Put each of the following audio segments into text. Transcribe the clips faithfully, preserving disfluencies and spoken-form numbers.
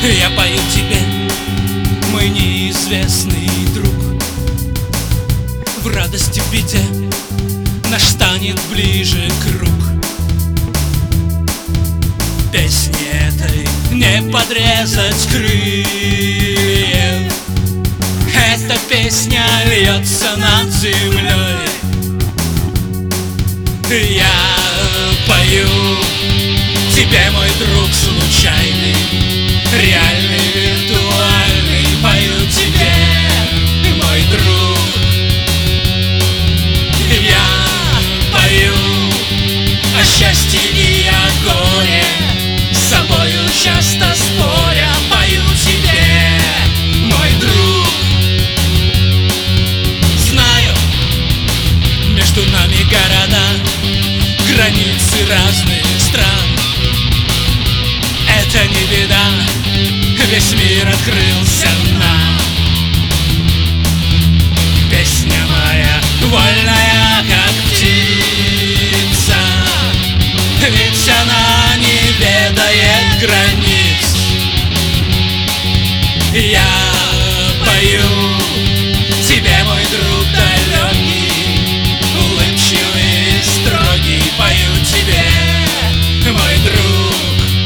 Я пою тебе, мой неизвестный друг. В радости, в беде наш станет ближе круг. Песни этой не подрезать крыльев. Эта песня льется над землей. Я пою тебе, мой друг случайный, реальный, виртуальный. Пою тебе, мой друг. Я пою о счастье и о горе, с собою часто споря. Пою тебе, мой друг. Знаю, между нами города, границы разных стран. Это не беда, весь мир открылся нам. Песня моя вольная, как птица, ведь она не ведает границ. Я пою тебе, мой друг далекий, улыбчивый и строгий. Пою тебе, мой друг.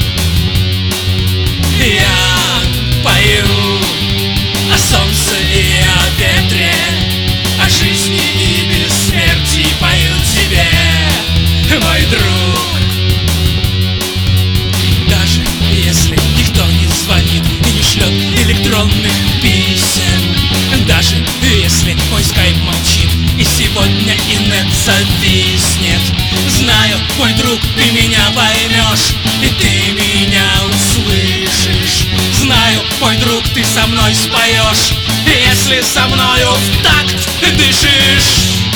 Я пою о солнце и о ветре, о жизни и бессмертии. Пою тебе, мой друг. Даже если никто не звонит и не шлет электронных писем, даже если мой скайп молчит и сегодня инет зависнет, знаю, мой друг, ты меня поймешь и ты меня услышишь. Знаю, мой друг, ты со мной споешь, если со мною в такт дышишь.